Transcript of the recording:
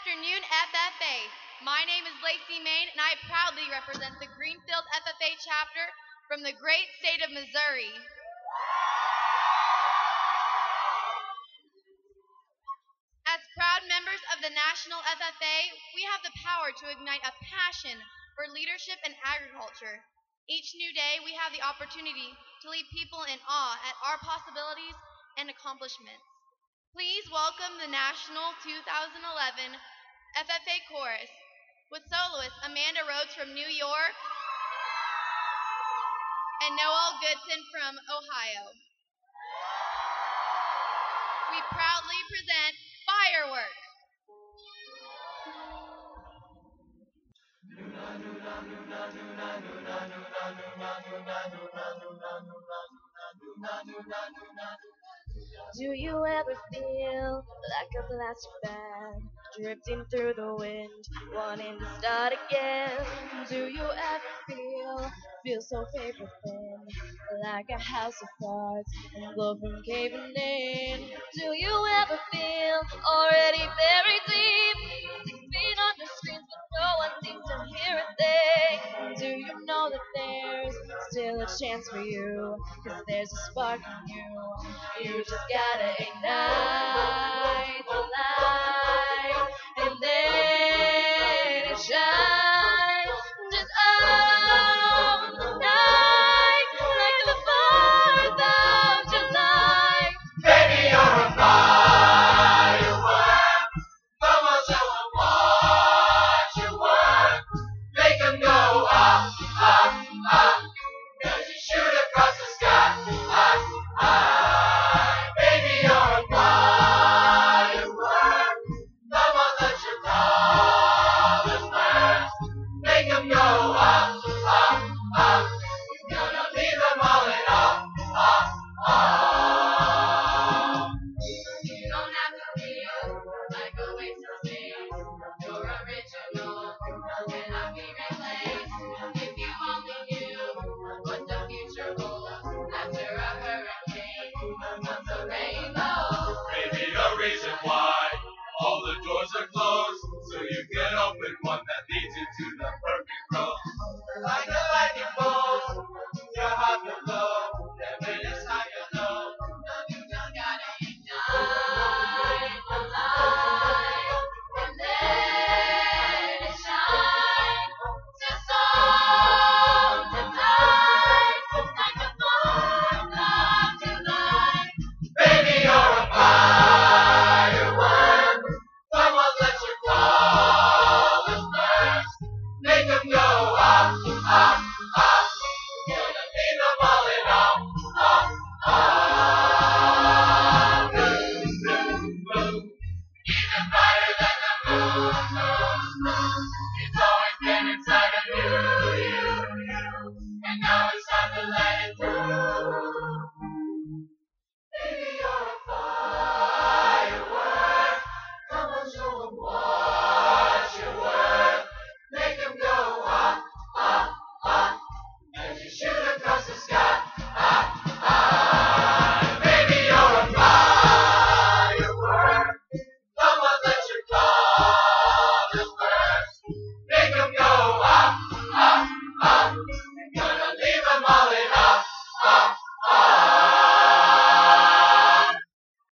afternoon, FFA. My name is Lacey Main, and I proudly represent the Greenfield FFA chapter from the great state of Missouri. As proud members of the National FFA, we have the power to ignite a passion for leadership and agriculture. Each new day, we have the opportunity to leave people in awe at our possibilities and accomplishments. Please welcome the National 2011 FFA Chorus with soloist Amanda Rhodes from New York and Noel Goodson from Ohio. We proudly present Fireworks. Do you ever feel like a plastic bag drifting through the wind, wanting to start again? Do you ever feel so paper thin, like a house of cards and glow from caving in? Do you ever feel already very deep, 6 feet under screens, but no one seems to hear a thing? Do you know that there's still a chance for you, 'cause there's a spark in you? You just gotta ignite the light, and then it shines just on the night, like the 4th of July. Baby, you're a firework. Come on, show 'em what you want. Make 'em go up, up, up. 'Cause you shoot across the sky. Baby, you're a firework. Come on, let your colors burst. Make 'em go up, up, up. You're gonna leave them all in awe, awe, awe. You don't have to feel like a waste of space. You're original, cannot be replaced. If you only knew what the future holds after a hurricane comes a rainbow. Maybe a reason why all the doors are closed, so you can open one that leads you to the perfect road. Like a lightning bolt, your heart will glow. Never is high or low. You just gotta ignite the light, and then it shines just on tonight, like the 4th of July. Baby, you're a firework. Come on, let your colors burst. Make 'em go up, up, up. Gonna leave them all in awe, awe, awe. Boom, boom, boom. Even brighter than the moon.